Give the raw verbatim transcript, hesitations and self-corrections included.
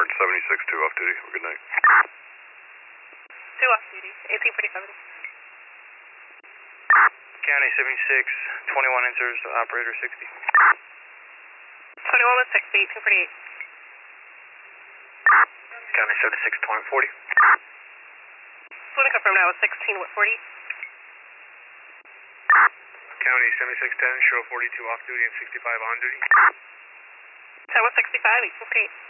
Bird seventy-six two off duty. Have a good night. Two off duty. eighteen forty-seven. County seventy-six, twenty-one enters, operator sixty. twenty-one with sixty, eighteen forty-eight. County seventy-six, twenty forty. Just want to confirm now with sixteen with forty. County seventy-six ten, show forty-two off duty and sixty-five on duty. ten with sixty-five, eighteen forty-eight.